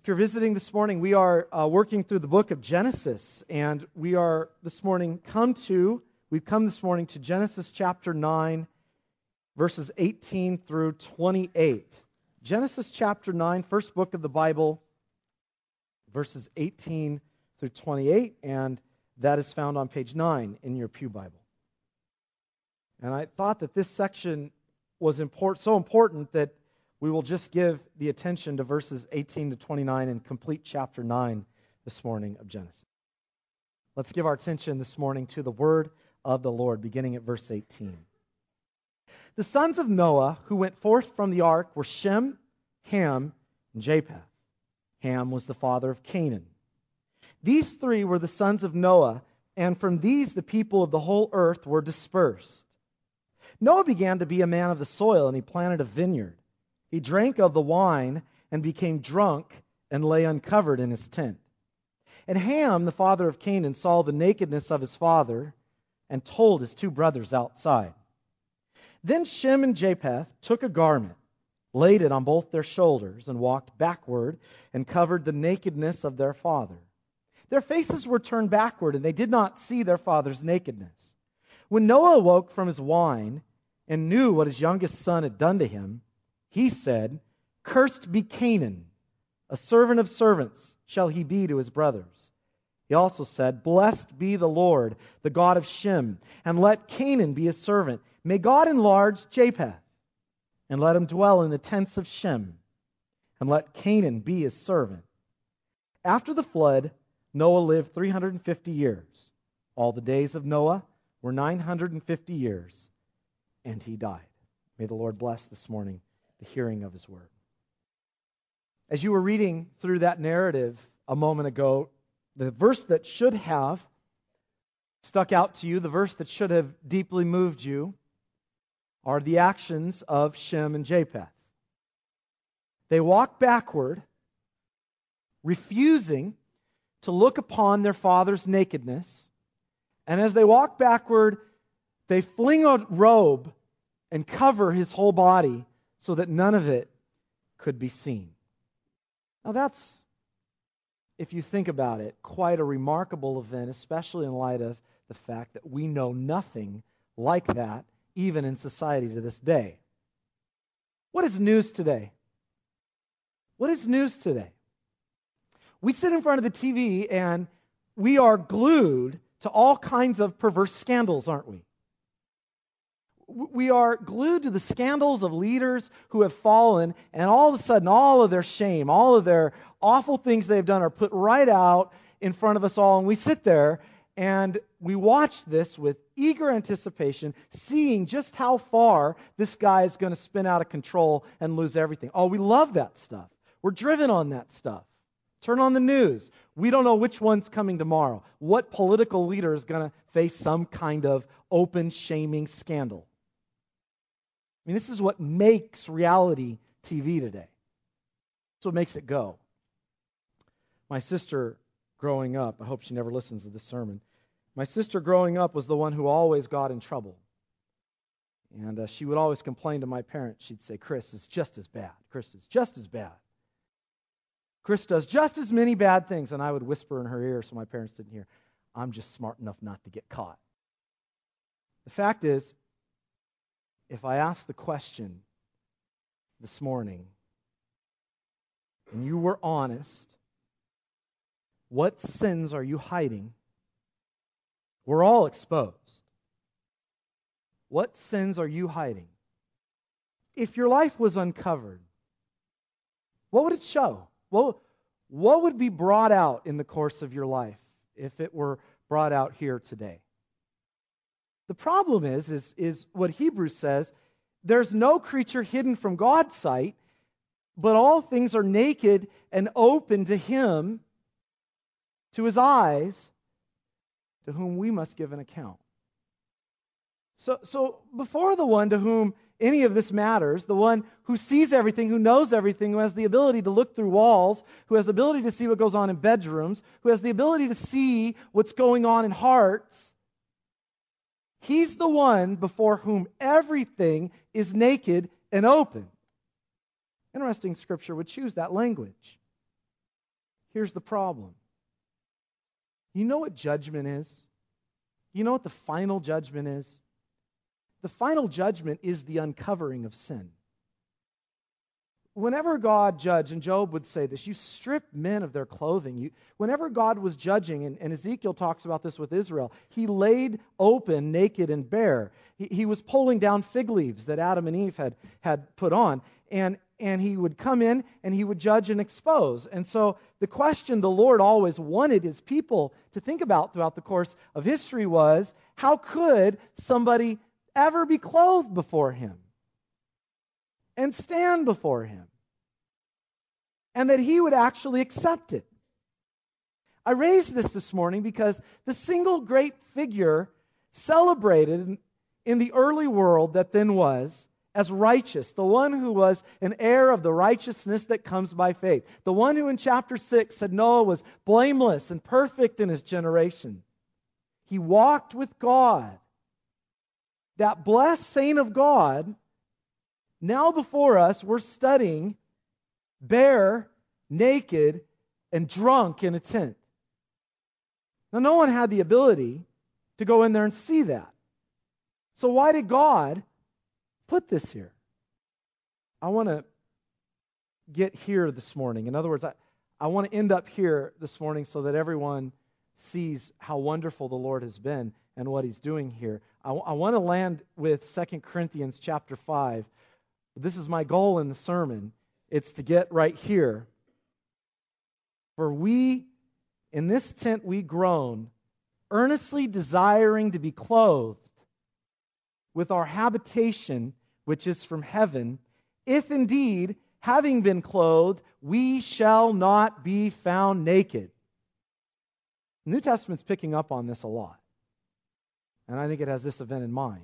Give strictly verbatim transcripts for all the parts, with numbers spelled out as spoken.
If you're visiting this morning, we are uh, working through the book of Genesis, and we are this morning come to, we've come this morning to Genesis chapter nine, verses eighteen through twenty-eight. Genesis chapter nine, first book of the Bible, verses eighteen through twenty-eight, and that is found on page nine in your Pew Bible. And I thought that this section was import, so important that we will just give the attention to verses eighteen to twenty-nine and complete chapter nine this morning of Genesis. Let's give our attention this morning to the word of the Lord, beginning at verse eighteen. The sons of Noah who went forth from the ark were Shem, Ham, and Japheth. Ham was the father of Canaan. These three were the sons of Noah, and from these the people of the whole earth were dispersed. Noah began to be a man of the soil, and he planted a vineyard. He drank of the wine and became drunk and lay uncovered in his tent. And Ham, the father of Canaan, saw the nakedness of his father and told his two brothers outside. Then Shem and Japheth took a garment, laid it on both their shoulders, and walked backward and covered the nakedness of their father. Their faces were turned backward, and they did not see their father's nakedness. When Noah awoke from his wine and knew what his youngest son had done to him, he said, "Cursed be Canaan, a servant of servants shall he be to his brothers." He also said, "Blessed be the Lord, the God of Shem, and let Canaan be his servant. May God enlarge Japheth, and let him dwell in the tents of Shem, and let Canaan be his servant." After the flood, Noah lived three hundred fifty years. All the days of Noah were nine hundred fifty years, and he died. May the Lord bless this morning the hearing of his word. As you were reading through that narrative a moment ago, the verse that should have stuck out to you, the verse that should have deeply moved you, are the actions of Shem and Japheth. They walk backward, refusing to look upon their father's nakedness, and as they walk backward, they fling a robe and cover his whole body so that none of it could be seen. Now that's, if you think about it, quite a remarkable event, especially in light of the fact that we know nothing like that, even in society to this day. What is news today? What is news today? We sit in front of the T V and we are glued to all kinds of perverse scandals, aren't we? We are glued to the scandals of leaders who have fallen, and all of a sudden, all of their shame, all of their awful things they've done are put right out in front of us all, and we sit there and we watch this with eager anticipation, seeing just how far this guy is going to spin out of control and lose everything. Oh, we love that stuff. We're driven on that stuff. Turn on the news. We don't know which one's coming tomorrow. What political leader is going to face some kind of open shaming scandal? I mean, this is what makes reality T V today. That's what makes it go. My sister growing up, I hope she never listens to this sermon. My sister growing up was the one who always got in trouble. And uh, she would always complain to my parents. She'd say, "Chris is just as bad. Chris is just as bad. Chris does just as many bad things." And I would whisper in her ear so my parents didn't hear, "I'm just smart enough not to get caught." The fact is, if I ask the question this morning, and you were honest, what sins are you hiding? We're all exposed. What sins are you hiding? If your life was uncovered, what would it show? What, what would be brought out in the course of your life if it were brought out here today? The problem is, is, is what Hebrews says, there's no creature hidden from God's sight, but all things are naked and open to Him, to His eyes, to whom we must give an account. So, so before the one to whom any of this matters, the one who sees everything, who knows everything, who has the ability to look through walls, who has the ability to see what goes on in bedrooms, who has the ability to see what's going on in hearts, He's the one before whom everything is naked and open. Interesting, Scripture would choose that language. here's the problem. You know what judgment is? You know what the final judgment is? The final judgment is the uncovering of sin. Whenever God judged, and Job would say this, you strip men of their clothing. You, whenever God was judging, and, and Ezekiel talks about this with Israel, he laid open, naked, and bare. He, he was pulling down fig leaves that Adam and Eve had, had put on, and, and he would come in and he would judge and expose. And so the question the Lord always wanted his people to think about throughout the course of history was, how could somebody ever be clothed before him and stand before him, and that he would actually accept it? I raised this this morning because the single great figure celebrated in the early world that then was as righteous, the one who was an heir of the righteousness that comes by faith, the one who in chapter six said Noah was blameless and perfect in his generation. He walked with God. That blessed saint of God, now before us, we're studying bare, naked, and drunk in a tent. Now, no one had the ability to go in there and see that. So why did God put this here? I want to get here this morning. In other words, I, I want to end up here this morning so that everyone sees how wonderful the Lord has been and what he's doing here. I, I want to land with Second Corinthians chapter five. This is my goal in the sermon. It's to get right here. For we, in this tent we groan, earnestly desiring to be clothed with our habitation, which is from heaven, if indeed, having been clothed, we shall not be found naked. The New Testament's picking up on this a lot. And I think it has this event in mind.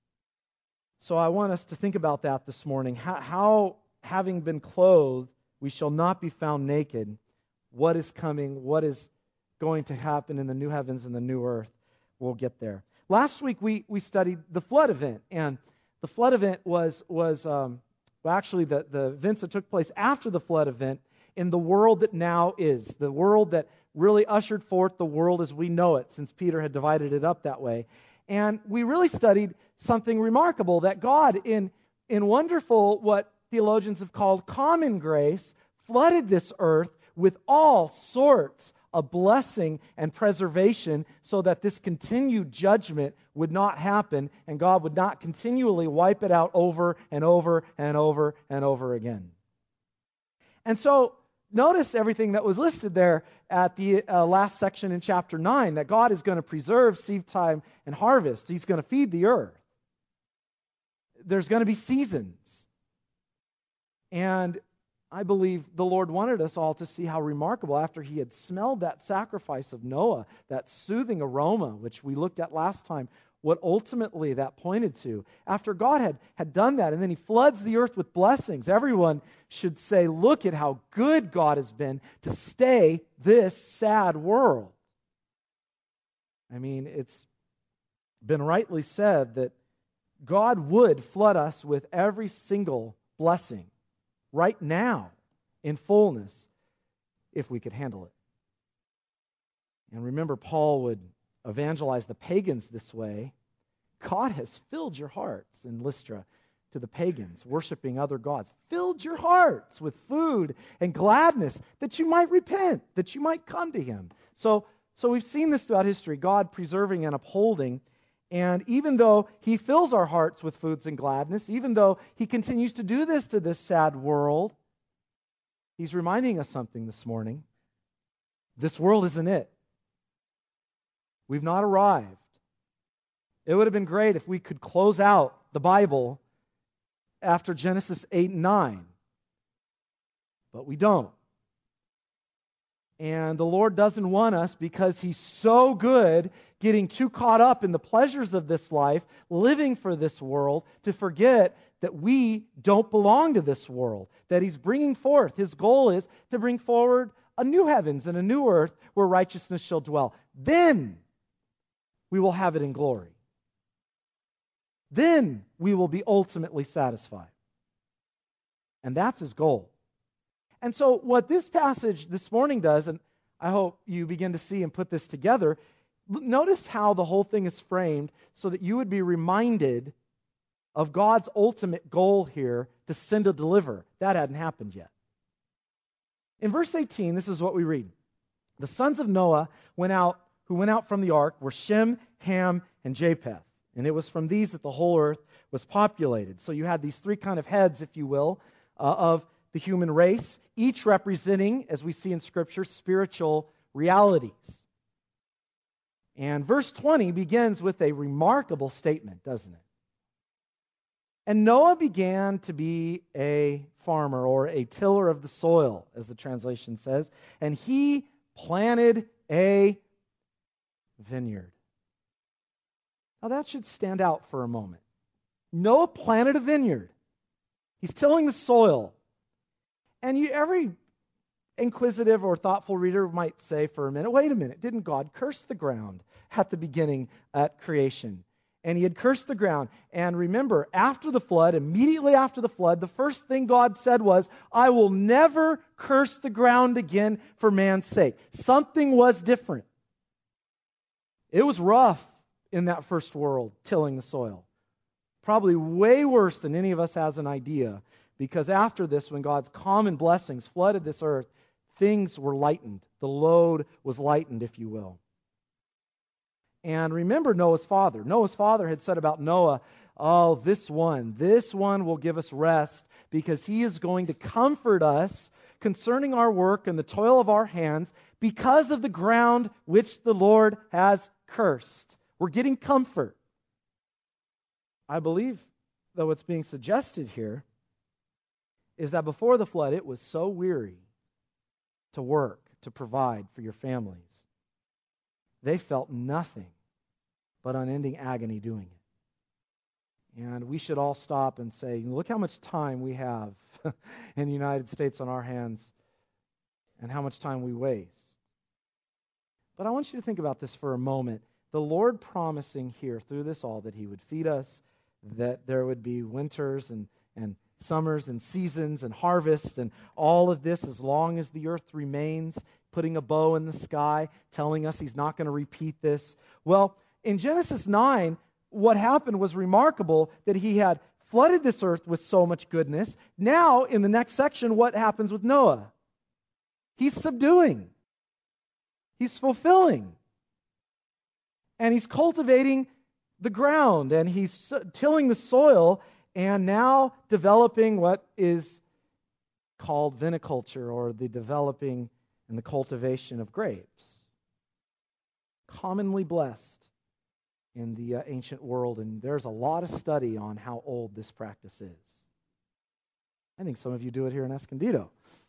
So I want us to think about that this morning. How, how, having been clothed, we shall not be found naked. What is coming? What is going to happen in the new heavens and the new earth? We'll get there. Last week we, we studied the flood event. And the flood event was, was um, well, actually the, the events that took place after the flood event in the world that now is. The world that really ushered forth the world as we know it, since Peter had divided it up that way. And we really studied something remarkable, that God, in, in wonderful, what theologians have called common grace, flooded this earth with all sorts of blessing and preservation so that this continued judgment would not happen and God would not continually wipe it out over and over and over and over again. And so, notice everything that was listed there at the uh, last section in chapter nine, that God is going to preserve seed time and harvest. He's going to feed the earth. There's going to be seasons. And I believe the Lord wanted us all to see how remarkable, after he had smelled that sacrifice of Noah, that soothing aroma, which we looked at last time, what ultimately that pointed to. After God had, had done that, and then he floods the earth with blessings, everyone should say, look at how good God has been to stay this sad world. I mean, it's been rightly said that God would flood us with every single blessing right now in fullness if we could handle it. And remember, Paul would evangelize the pagans this way. God has filled your hearts in Lystra to the pagans, worshiping other gods. Filled your hearts with food and gladness that you might repent, that you might come to him. So, so we've seen this throughout history, God preserving and upholding. And even though he fills our hearts with foods and gladness, even though he continues to do this to this sad world, he's reminding us something this morning. This world isn't it. We've not arrived. It would have been great if we could close out the Bible after Genesis eight and nine. But we don't. And the Lord doesn't want us, because he's so good, getting too caught up in the pleasures of this life, living for this world, to forget that we don't belong to this world, that he's bringing forth. His goal is to bring forward a new heavens and a new earth where righteousness shall dwell. Then we will have it in glory. Then we will be ultimately satisfied. And that's his goal. And so what this passage this morning does, and I hope you begin to see and put this together, notice how the whole thing is framed so that you would be reminded of God's ultimate goal here to send a deliverer. That hadn't happened yet. In verse eighteen, this is what we read. The sons of Noah went out, who went out from the ark were Shem, Ham, and Japheth. And it was from these that the whole earth was populated. So you had these three kind of heads, if you will, uh, of the human race, each representing, as we see in Scripture, spiritual realities. And verse twenty begins with a remarkable statement, doesn't it? And Noah began to be a farmer, or a tiller of the soil, as the translation says, and he planted a vineyard. Now that should stand out for a moment. Noah planted a vineyard. He's tilling the soil. And you, every inquisitive or thoughtful reader might say for a minute, wait a minute, didn't God curse the ground at the beginning at creation? And he had cursed the ground. And remember, after the flood, immediately after the flood, the first thing God said was, I will never curse the ground again for man's sake. Something was different. It was rough in that first world, tilling the soil. Probably way worse than any of us has an idea, because after this, when God's common blessings flooded this earth, things were lightened. The load was lightened, if you will. And remember Noah's father. Noah's father had said about Noah, oh, this one, this one will give us rest because he is going to comfort us concerning our work and the toil of our hands because of the ground which the Lord has cursed. We're getting comfort. I believe, though, what's being suggested here is that before the flood, it was so weary to work, to provide for your families. They felt nothing but unending agony doing it. And we should all stop and say, look how much time we have in the United States on our hands and how much time we waste. But I want you to think about this for a moment. The Lord promising here through this all that He would feed us, that there would be winters and, and summers and seasons and harvests and all of this as long as the earth remains, putting a bow in the sky, telling us He's not going to repeat this. Well, in Genesis nine, what happened was remarkable, that He had flooded this earth with so much goodness. Now, in the next section, what happens with Noah? He's subduing. He's fulfilling. And he's cultivating the ground, and he's tilling the soil, and now developing what is called viniculture, or the developing and the cultivation of grapes. Commonly blessed in the uh, ancient world, and there's a lot of study on how old this practice is. I think some of you do it here in Escondido.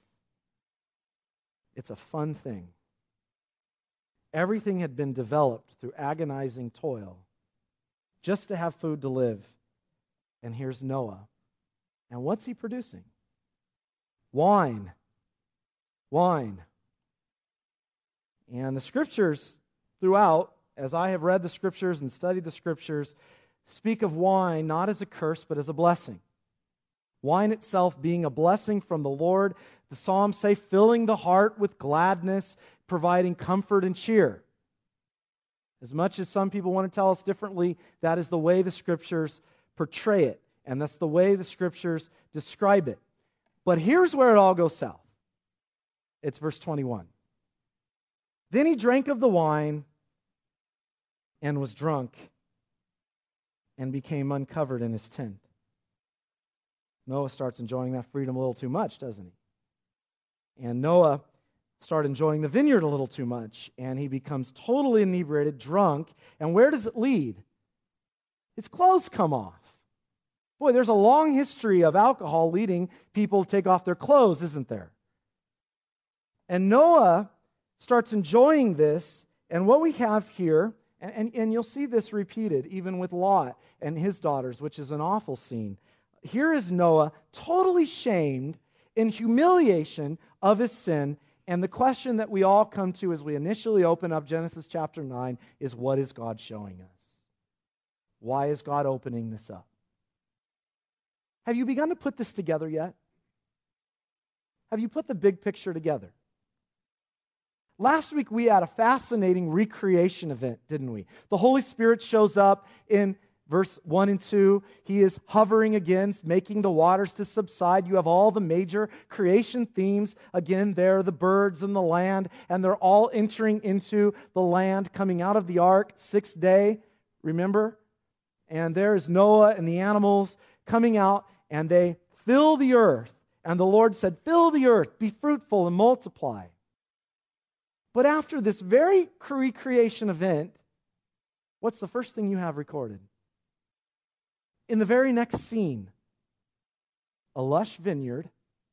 It's a fun thing. Everything had been developed through agonizing toil just to have food to live. And here's Noah. And what's he producing? Wine. Wine. And the Scriptures throughout, as I have read the Scriptures and studied the Scriptures, speak of wine not as a curse but as a blessing. Wine itself being a blessing from the Lord. The Psalms say, filling the heart with gladness, providing comfort and cheer. As much as some people want to tell us differently, that is the way the Scriptures portray it, and that's the way the Scriptures describe it. But here's where it all goes south. It's verse twenty-one. Then he drank of the wine and was drunk and became uncovered in his tent. Noah starts enjoying that freedom a little too much, doesn't he? And Noah started enjoying the vineyard a little too much, and he becomes totally inebriated, drunk, and where does it lead? His clothes come off. Boy, there's a long history of alcohol leading people to take off their clothes, isn't there? And Noah starts enjoying this, and what we have here, and, and, and you'll see this repeated even with Lot and his daughters, which is an awful scene. Here is Noah totally shamed in humiliation of his sin. And the question that we all come to as we initially open up Genesis chapter nine is, what is God showing us? Why is God opening this up? Have you begun to put this together yet? Have you put the big picture together? Last week we had a fascinating recreation event, didn't we? The Holy Spirit shows up in verse one and two. He is hovering again, making the waters to subside. You have all the major creation themes. Again, there are the birds and the land, and they're all entering into the land, coming out of the ark, sixth day, remember? And there is Noah and the animals coming out, and they fill the earth. And the Lord said, fill the earth, be fruitful and multiply. But after this very recreation event, what's the first thing you have recorded? In the very next scene, a lush vineyard,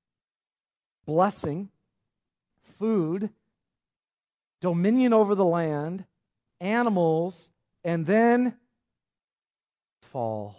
blessing, food, dominion over the land, animals, and then fall.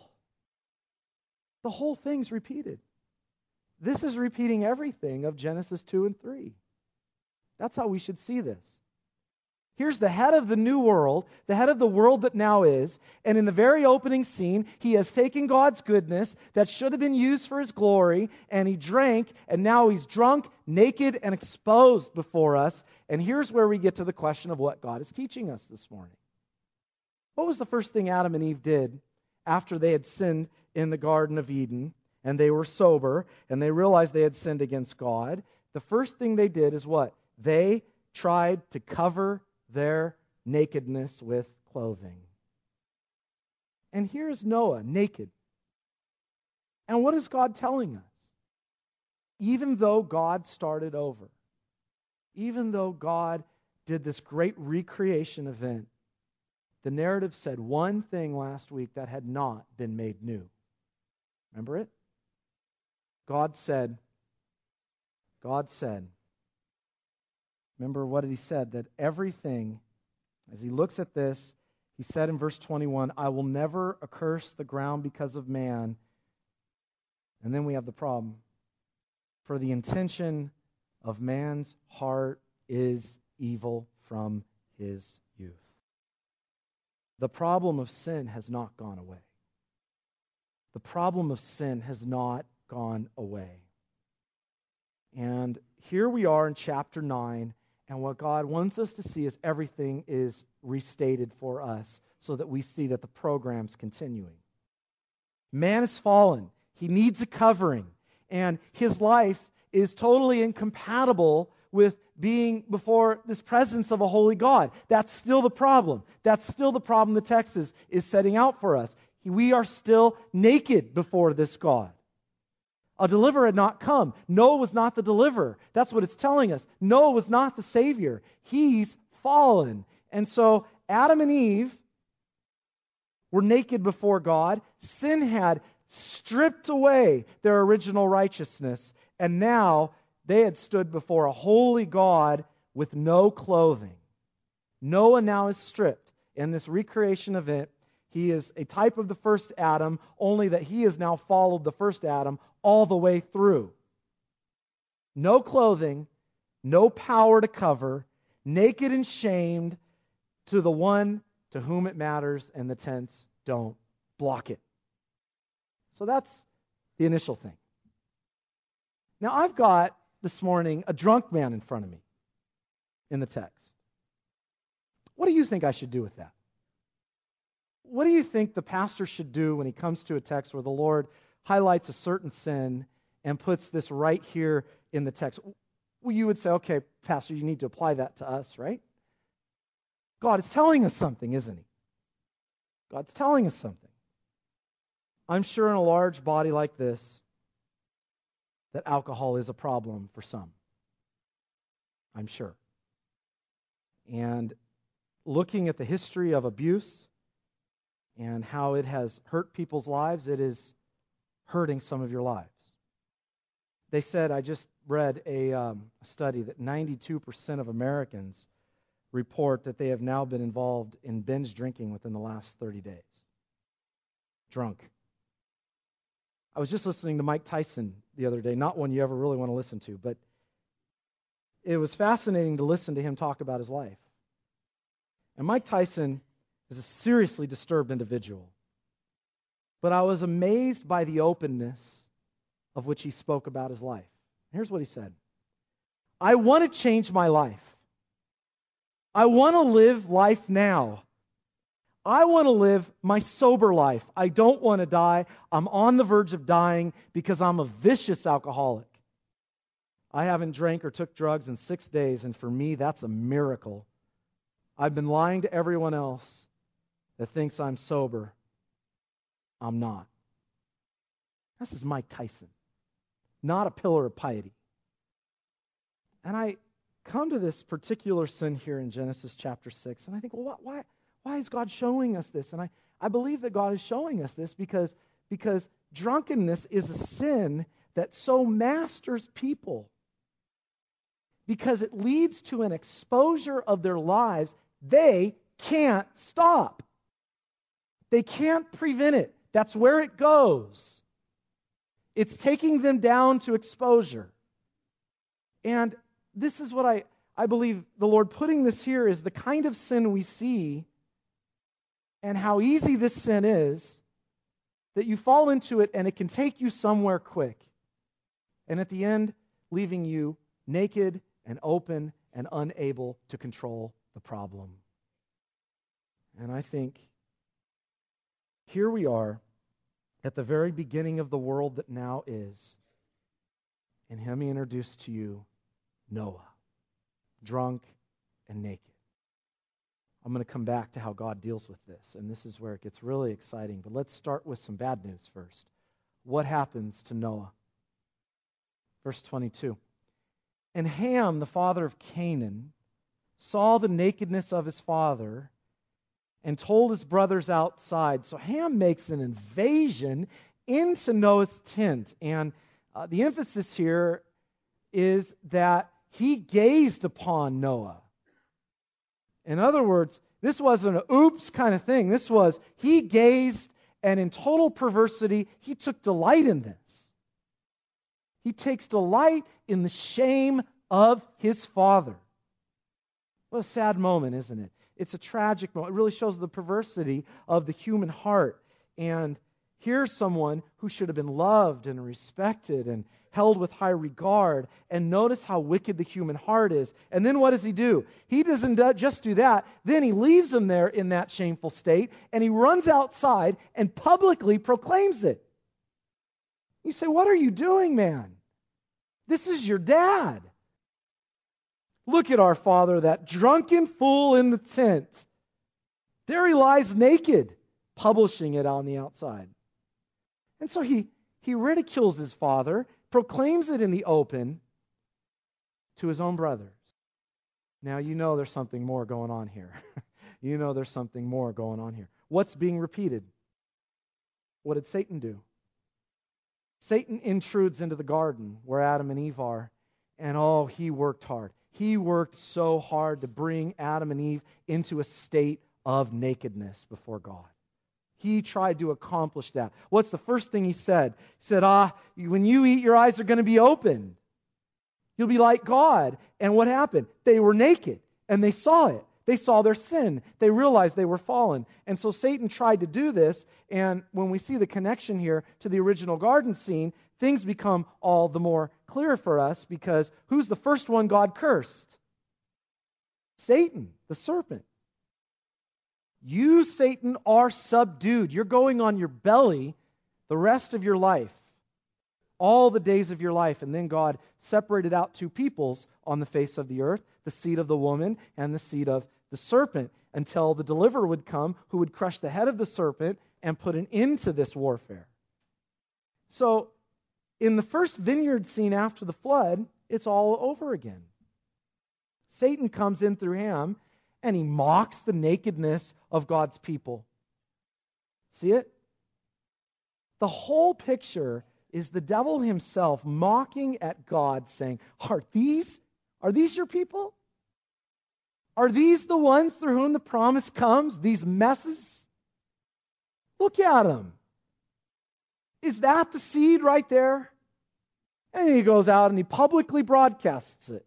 The whole thing's repeated. This is repeating everything of Genesis two and three. That's how we should see this. Here's the head of the new world, the head of the world that now is, and in the very opening scene, he has taken God's goodness that should have been used for his glory, and he drank, and now he's drunk, naked, and exposed before us. And here's where we get to the question of what God is teaching us this morning. What was the first thing Adam and Eve did after they had sinned in the Garden of Eden, and they were sober, and they realized they had sinned against God? The first thing they did is what? They tried to cover their nakedness with clothing. And here's Noah, naked. And what is God telling us? Even though God started over, even though God did this great recreation event, the narrative said one thing last week that had not been made new. Remember it? God said, God said, remember what he said, that everything, as he looks at this, he said in verse twenty-one, I will never accurse the ground because of man. And then we have the problem. For the intention of man's heart is evil from his youth. The problem of sin has not gone away. The problem of sin has not gone away. And here we are in chapter nine. And what God wants us to see is everything is restated for us so that we see that the program's continuing. Man is fallen. He needs a covering. And his life is totally incompatible with being before this presence of a holy God. That's still the problem. That's still the problem the text is, is setting out for us. We are still naked before this God. A deliverer had not come. Noah was not the deliverer. That's what it's telling us. Noah was not the Savior. He's fallen. And so Adam and Eve were naked before God. Sin had stripped away their original righteousness. And now they had stood before a holy God with no clothing. Noah now is stripped. In this recreation event, he is a type of the first Adam, only that he has now followed the first Adam all the way through. No clothing, no power to cover, naked and shamed to the one to whom it matters, and the tents don't block it. So that's the initial thing. Now I've got this morning a drunk man in front of me in the text. What do you think I should do with that? What do you think the pastor should do when he comes to a text where the Lord highlights a certain sin and puts this right here in the text? Well, you would say, okay, pastor, you need to apply that to us, right? God is telling us something, isn't he? God's telling us something. I'm sure in a large body like this that alcohol is a problem for some. I'm sure. And looking at the history of abuse and how it has hurt people's lives, it is hurting some of your lives. They said, I just read a um, study that ninety-two percent of Americans report that they have now been involved in binge drinking within the last thirty days. Drunk. I was just listening to Mike Tyson the other day, not one you ever really want to listen to, but it was fascinating to listen to him talk about his life. And Mike Tyson is a seriously disturbed individual. But I was amazed by the openness of which he spoke about his life. Here's what he said. I want to change my life. I want to live life now. I want to live my sober life. I don't want to die. I'm on the verge of dying because I'm a vicious alcoholic. I haven't drank or took drugs in six days, and for me, that's a miracle. I've been lying to everyone else that thinks I'm sober. I'm not. This is Mike Tyson, not a pillar of piety. And I come to this particular sin here in Genesis chapter six, and I think, well, why, why is God showing us this? And I, I believe that God is showing us this because, because drunkenness is a sin that so masters people. Because it leads to an exposure of their lives they can't stop. They can't prevent it. That's where it goes. It's taking them down to exposure. And this is what I, I believe the Lord putting this here is the kind of sin we see and how easy this sin is that you fall into it and it can take you somewhere quick. And at the end, leaving you naked and open and unable to control the problem. And I think here we are at the very beginning of the world that now is. And let me introduce to you Noah, drunk and naked. I'm going to come back to how God deals with this, and this is where it gets really exciting. But let's start with some bad news first. What happens to Noah? Verse twenty-two. And Ham, the father of Canaan, saw the nakedness of his father and told his brothers outside. So Ham makes an invasion into Noah's tent. And uh, the emphasis here is that he gazed upon Noah. In other words, this wasn't an oops kind of thing. This was, he gazed, and in total perversity, he took delight in this. He takes delight in the shame of his father. What a sad moment, isn't it? It's a tragic moment. It really shows the perversity of the human heart. And here's someone who should have been loved and respected and held with high regard. And notice how wicked the human heart is. And then what does he do? He doesn't just do that. Then he leaves him there in that shameful state, and he runs outside and publicly proclaims it. You say, what are you doing, man? This is your dad. Look at our father, that drunken fool in the tent. There he lies naked, publishing it on the outside. And so he, he ridicules his father, proclaims it in the open to his own brothers. Now you know there's something more going on here. You know there's something more going on here. What's being repeated? What did Satan do? Satan intrudes into the garden where Adam and Eve are, and oh, he worked hard. He worked so hard to bring Adam and Eve into a state of nakedness before God. He tried to accomplish that. What's the first thing he said? He said, ah, when you eat, your eyes are going to be opened. You'll be like God. And what happened? They were naked, and they saw it. They saw their sin. They realized they were fallen. And so Satan tried to do this, and when we see the connection here to the original garden scene, things become all the more clear for us, because who's the first one God cursed? Satan, the serpent. You, Satan, are subdued. You're going on your belly the rest of your life, all the days of your life. And then God separated out two peoples on the face of the earth, the seed of the woman and the seed of the serpent, until the deliverer would come who would crush the head of the serpent and put an end to this warfare. So, in the first vineyard scene after the flood, it's all over again. Satan comes in through Ham, and he mocks the nakedness of God's people. See it? The whole picture is the devil himself mocking at God, saying, Are these, are these your people? Are these the ones through whom the promise comes? These messes? Look at them. Is that the seed right there? And he goes out and he publicly broadcasts it.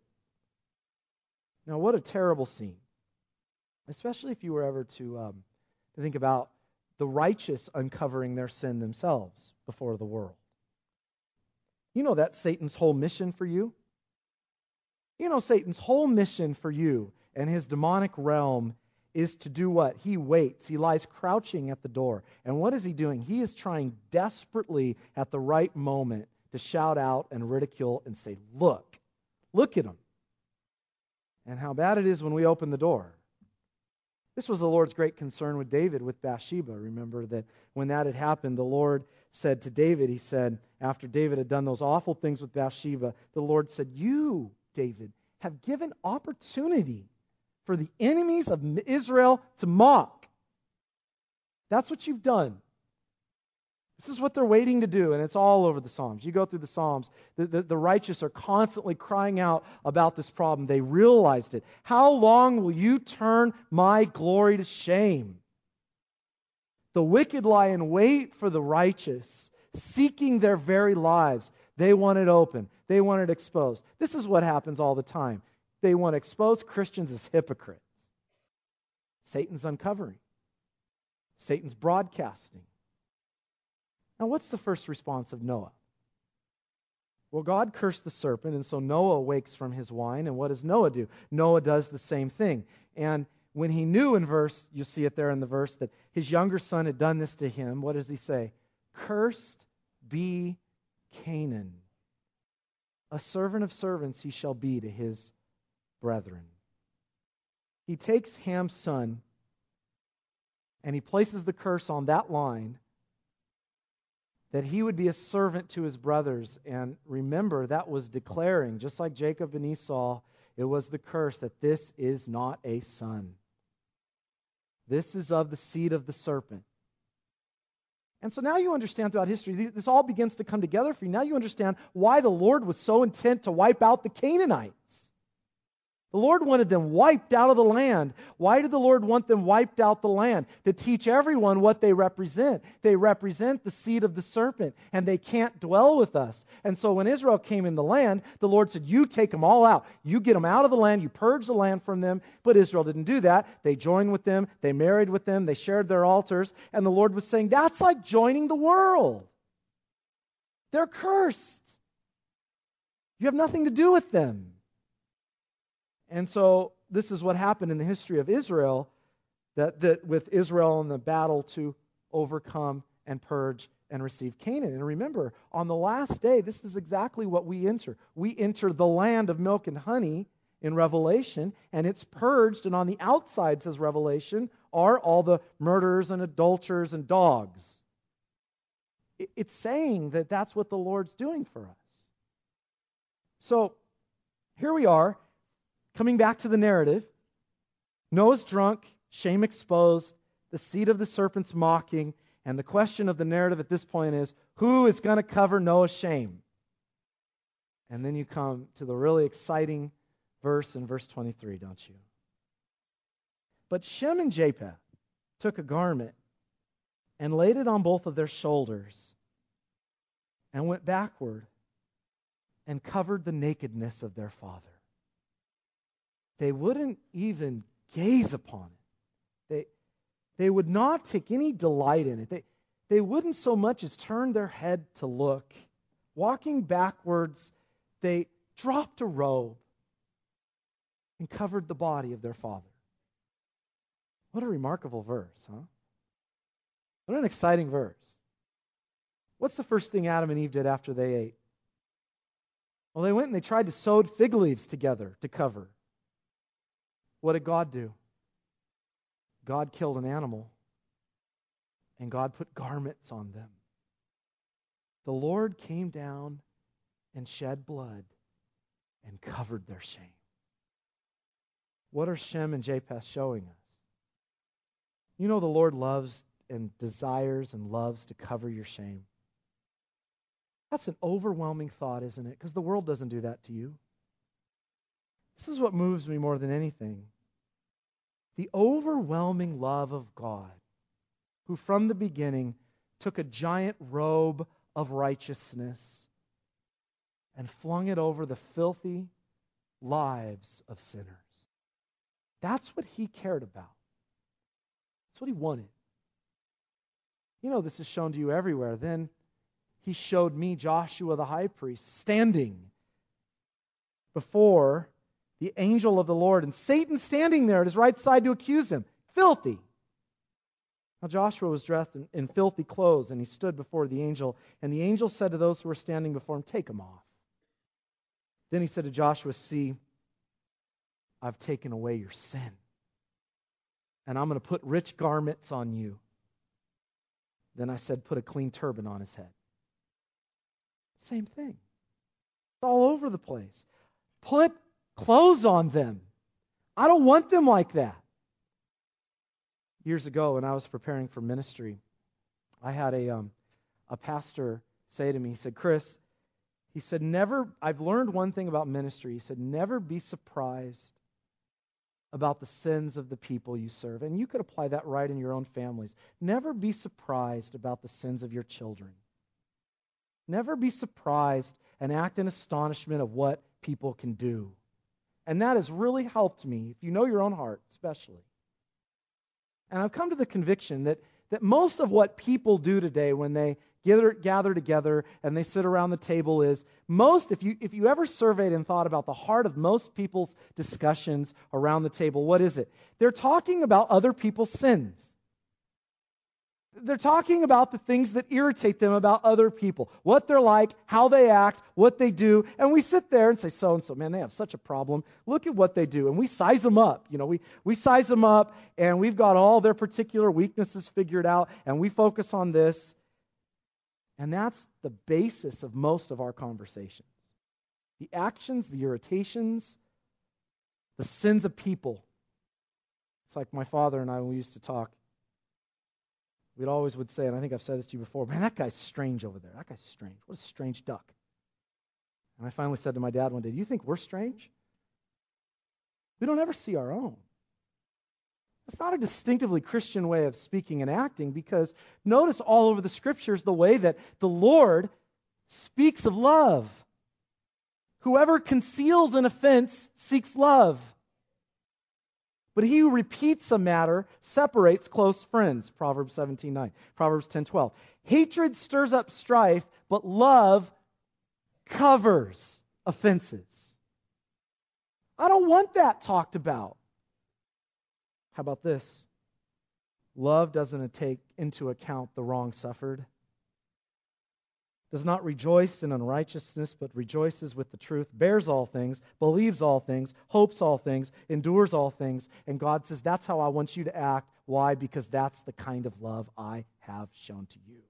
Now, what a terrible scene. Especially if you were ever to, um, to think about the righteous uncovering their sin themselves before the world. You know that's Satan's whole mission for you. You know, Satan's whole mission for you and his demonic realm is to do what? He waits. He lies crouching at the door. And what is he doing? He is trying desperately at the right moment to shout out and ridicule and say, look, look at him. And how bad it is when we open the door. This was the Lord's great concern with David, with Bathsheba. Remember that when that had happened, the Lord said to David, he said, after David had done those awful things with Bathsheba, the Lord said, you, David, have given opportunity for the enemies of Israel to mock. That's what you've done. This is what they're waiting to do, and it's all over the Psalms. You go through the Psalms, the, the, the righteous are constantly crying out about this problem. They realized it. How long will you turn my glory to shame? The wicked lie in wait for the righteous, seeking their very lives. They want it open. They want it exposed. This is what happens all the time. They want to expose Christians as hypocrites. Satan's uncovering. Satan's broadcasting. Now, what's the first response of Noah? Well, God cursed the serpent, and so Noah wakes from his wine, and what does Noah do? Noah does the same thing. And when he knew in verse, you see it there in the verse, that his younger son had done this to him, what does he say? Cursed be Canaan. A servant of servants he shall be to his brethren. He takes Ham's son, and he places the curse on that line, that he would be a servant to his brothers. And remember, that was declaring, just like Jacob and Esau, it was the curse that this is not a son. This is of the seed of the serpent. And so now you understand throughout history, this all begins to come together for you. Now you understand why the Lord was so intent to wipe out the Canaanites. The Lord wanted them wiped out of the land. Why did the Lord want them wiped out the land? To teach everyone what they represent. They represent the seed of the serpent, and they can't dwell with us. And so when Israel came in the land, the Lord said, you take them all out. You get them out of the land. You purge the land from them. But Israel didn't do that. They joined with them. They married with them. They shared their altars. And the Lord was saying, that's like joining the world. They're cursed. You have nothing to do with them. And so this is what happened in the history of Israel, that, that with Israel in the battle to overcome and purge and receive Canaan. And remember, on the last day, this is exactly what we enter. We enter the land of milk and honey in Revelation, and it's purged, and on the outside, says Revelation, are all the murderers and adulterers and dogs. It's saying that that's what the Lord's doing for us. So here we are. Coming back to the narrative, Noah's drunk, shame exposed, the seed of the serpent's mocking, and the question of the narrative at this point is, who is going to cover Noah's shame? And then you come to the really exciting verse in verse twenty-three, don't you? But Shem and Japheth took a garment and laid it on both of their shoulders and went backward and covered the nakedness of their father. They wouldn't even gaze upon it. They, they would not take any delight in it. They, they wouldn't so much as turn their head to look. Walking backwards, they dropped a robe and covered the body of their father. What a remarkable verse, huh? What an exciting verse. What's the first thing Adam and Eve did after they ate? Well, they went and they tried to sew fig leaves together to cover. What did God do? God killed an animal, and God put garments on them. The Lord came down and shed blood and covered their shame. What are Shem and Japheth showing us? You know the Lord loves and desires and loves to cover your shame. That's an overwhelming thought, isn't it? Because the world doesn't do that to you. This is what moves me more than anything. The overwhelming love of God, who from the beginning took a giant robe of righteousness and flung it over the filthy lives of sinners. That's what he cared about. That's what he wanted. You know, this is shown to you everywhere. Then he showed me Joshua the high priest standing before the angel of the Lord, and Satan standing there at his right side to accuse him. Filthy. Now Joshua was dressed in, in filthy clothes, and he stood before the angel. And the angel said to those who were standing before him, take them off. Then he said to Joshua, see, I've taken away your sin. And I'm going to put rich garments on you. Then I said, put a clean turban on his head. Same thing. It's all over the place. Put clothes on them. I don't want them like that. Years ago, when I was preparing for ministry, I had a um, a pastor say to me, he said, Chris, he said, never, I've learned one thing about ministry. He said, never be surprised about the sins of the people you serve. And you could apply that right in your own families. Never be surprised about the sins of your children. Never be surprised and act in astonishment of what people can do. And that has really helped me, if you know your own heart especially. And I've come to the conviction that, that most of what people do today when they gather, gather together and they sit around the table is, most, if you, if you ever surveyed and thought about the heart of most people's discussions around the table, what is it? They're talking about other people's sins. They're talking about the things that irritate them about other people, what they're like, how they act, what they do. And we sit there and say, so-and-so, man, they have such a problem. Look at what they do. And we size them up. You know, we, we size them up, and we've got all their particular weaknesses figured out, and we focus on this. And that's the basis of most of our conversations. The actions, the irritations, the sins of people. It's like my father and I, when we used to talk, we'd always would say, and I think I've said this to you before, man, that guy's strange over there. That guy's strange. What a strange duck. And I finally said to my dad one day, do you think we're strange? We don't ever see our own. It's not a distinctively Christian way of speaking and acting, because notice all over the Scriptures the way that the Lord speaks of love. Whoever conceals an offense seeks love. But he who repeats a matter separates close friends. Proverbs seventeen nine. Proverbs ten twelve. Hatred stirs up strife, but love covers offenses. I don't want that talked about. How about this? Love doesn't take into account the wrong suffered. Does not rejoice in unrighteousness, but rejoices with the truth, bears all things, believes all things, hopes all things, endures all things. And God says, that's how I want you to act. Why? Because that's the kind of love I have shown to you.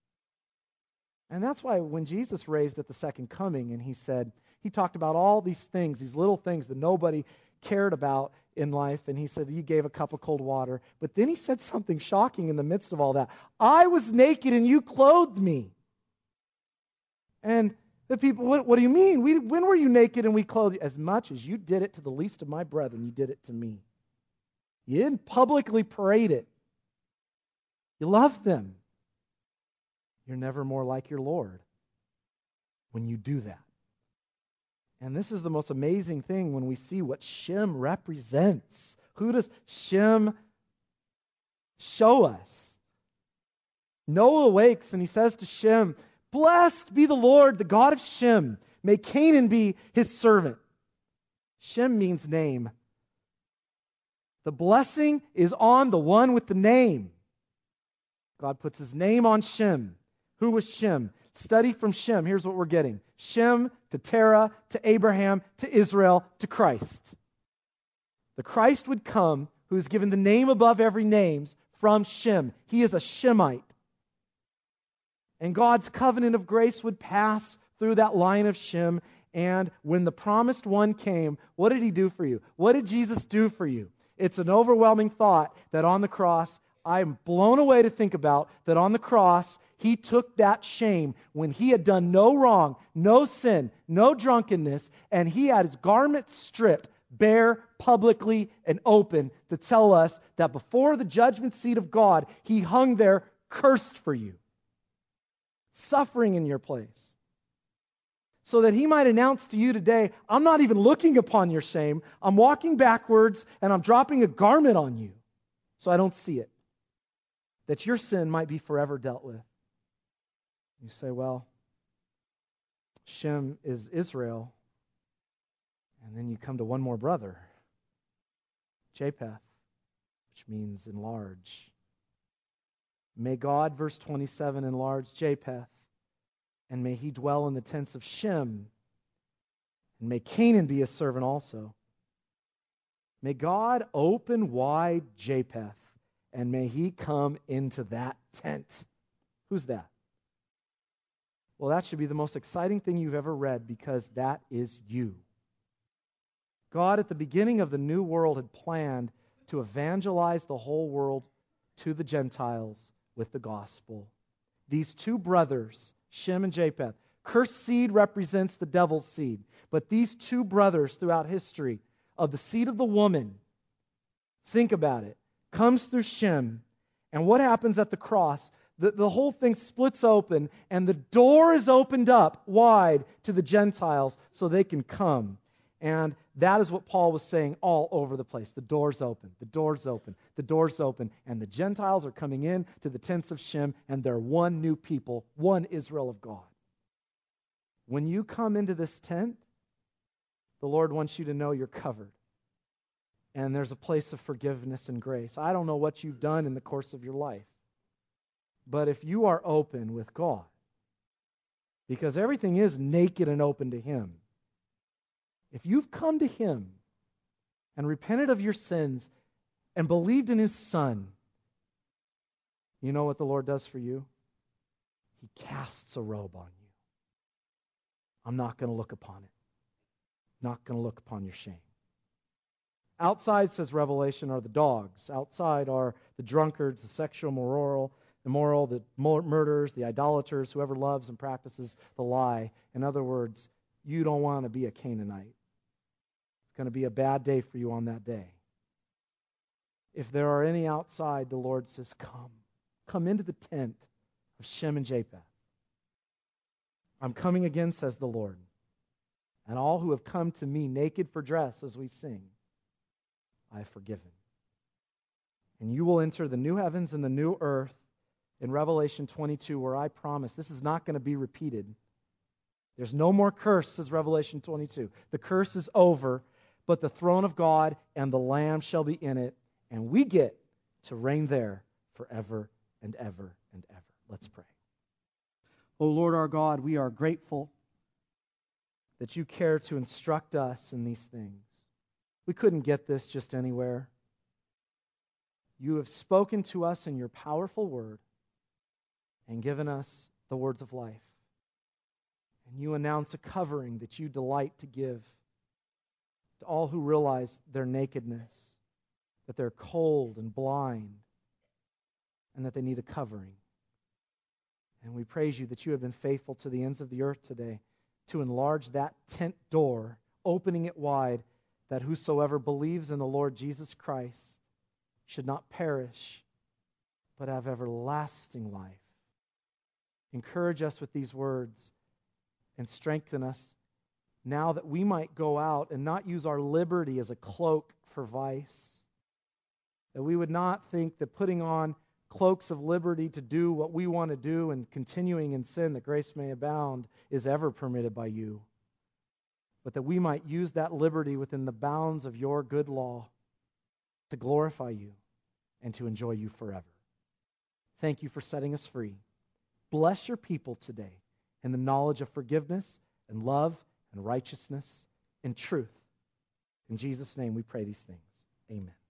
And that's why when Jesus raised at the second coming, and he said, he talked about all these things, these little things that nobody cared about in life, and he said he gave a cup of cold water. But then he said something shocking in the midst of all that. I was naked and you clothed me. And the people, what, what do you mean? We, when were you naked and we clothed you? As much as you did it to the least of my brethren, you did it to me. You didn't publicly parade it. You loved them. You're never more like your Lord when you do that. And this is the most amazing thing when we see what Shem represents. Who does Shem show us? Noah awakes and he says to Shem, blessed be the Lord, the God of Shem. May Canaan be his servant. Shem means name. The blessing is on the one with the name. God puts his name on Shem. Who was Shem? Study from Shem. Here's what we're getting. Shem to Terah to Abraham to Israel to Christ. The Christ would come who is given the name above every name from Shem. He is a Shemite. And God's covenant of grace would pass through that line of Shem. And when the promised one came, what did he do for you? What did Jesus do for you? It's an overwhelming thought that on the cross, I'm blown away to think about that on the cross, he took that shame when he had done no wrong, no sin, no drunkenness, and he had his garments stripped, bare, publicly, and open to tell us that before the judgment seat of God, he hung there cursed for you, suffering in your place, so that he might announce to you today, I'm not even looking upon your shame. I'm walking backwards and I'm dropping a garment on you so I don't see it, that your sin might be forever dealt with. You say, well, Shem is Israel, And then you come to one more brother, Japheth, which means enlarge. May God, verse twenty-seven, enlarge Japheth, and may he dwell in the tents of Shem, and may Canaan be his servant also. May God open wide Japheth, and may he come into that tent. Who's that? Well, that should be the most exciting thing you've ever read, because that is you. God, at the beginning of the new world, had planned to evangelize the whole world to the Gentiles with the gospel. These two brothers, Shem and Japheth, cursed seed represents the devil's seed, but these two brothers throughout history, of the seed of the woman, think about it, comes through Shem. And what happens at the cross? The, the whole thing splits open, and the door is opened up wide to the Gentiles so they can come. And that is what Paul was saying all over the place. The door's open, the door's open, the door's open, and the Gentiles are coming in to the tents of Shem, and they're one new people, one Israel of God. When you come into this tent, the Lord wants you to know you're covered. And there's a place of forgiveness and grace. I don't know what you've done in the course of your life, but if you are open with God, because everything is naked and open to Him, if you've come to Him and repented of your sins and believed in His Son, you know what the Lord does for you? He casts a robe on you. I'm not going to look upon it. Not going to look upon your shame. Outside, says Revelation, are the dogs. Outside are the drunkards, the sexual immoral, immoral, the murderers, the idolaters, whoever loves and practices the lie. In other words, you don't want to be a Canaanite. It's going to be a bad day for you on that day. If there are any outside, the Lord says, come. Come into the tent of Shem and Japheth. I'm coming again, says the Lord. And all who have come to me naked for dress, as we sing, I have forgiven. And you will enter the new heavens and the new earth in Revelation twenty-two, where I promise this is not going to be repeated. There's no more curse, says Revelation twenty-two. The curse is over, but the throne of God and the Lamb shall be in it, and we get to reign there forever and ever and ever. Let's pray. O Lord our God, we are grateful that you care to instruct us in these things. We couldn't get this just anywhere. You have spoken to us in your powerful word and given us the words of life. And you announce a covering that you delight to give to all who realize their nakedness, that they're cold and blind, and that they need a covering. And we praise you that you have been faithful to the ends of the earth today to enlarge that tent door, opening it wide, that whosoever believes in the Lord Jesus Christ should not perish, but have everlasting life. Encourage us with these words and strengthen us now that we might go out and not use our liberty as a cloak for vice. That we would not think that putting on cloaks of liberty to do what we want to do and continuing in sin that grace may abound is ever permitted by you. But that we might use that liberty within the bounds of your good law to glorify you and to enjoy you forever. Thank you for setting us free. Bless your people today in the knowledge of forgiveness and love and righteousness and truth. In Jesus' name we pray these things. Amen.